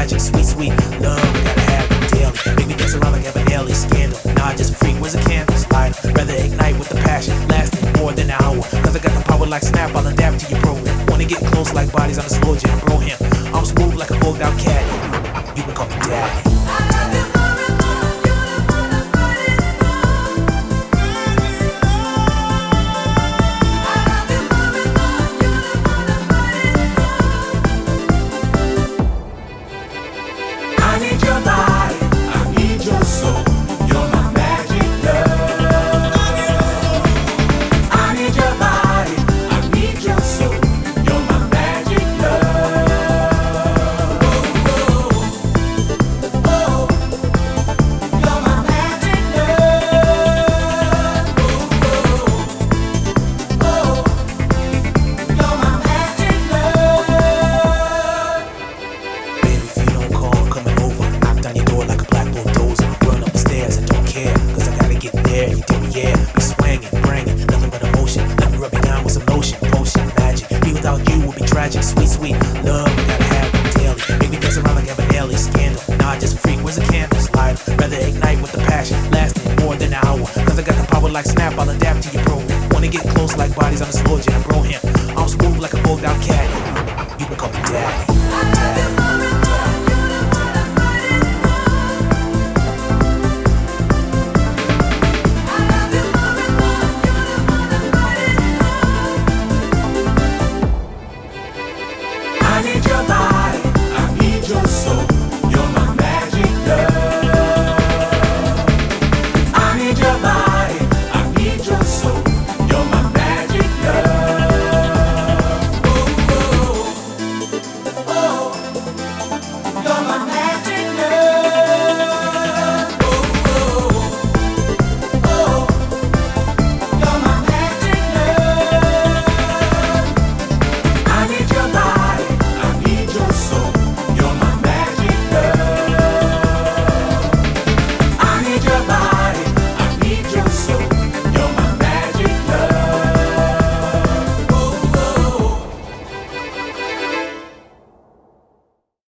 magic, sweet, sweet love. Gotta have it daily. Make me dance around like Evan scandal. Nah, just freak, where's the candles? Light 'em. Rather ignite with the passion, lasting more than an hour. Cause I got the power like snap, I'll adapt to your program. Wanna get close like bodies on a slow jam, bro him. I'm smooth like a bugged out cat. You can call me daddy. I need your body, I need your soul. You're my magic love. I need your body, I need your soul. You're my magic love. Oh, oh, you're my magic love. Oh, oh, you're my magic love. Baby, if you don't call, I'm coming over. Knock down your door like a black bulldozer. Run up the stairs, I don't care. Cause I gotta get there. You tell me, yeah. Be swinging, bringing, nothing but emotion. Let me rub you down with some lotion, potion, magic. Be without you would be tragic. Sweet, sweet love, gotta have it daily. Make me dance around like Evan scandal. Nah, just freak, where's the candles? Light 'em. Rather ignite with the passion, lasting more than an hour. Cause I got the power like snap, I'll adapt to your program. Wanna get close like bodies on a slow jam, bro him. I'm smooth like a bugged out cat.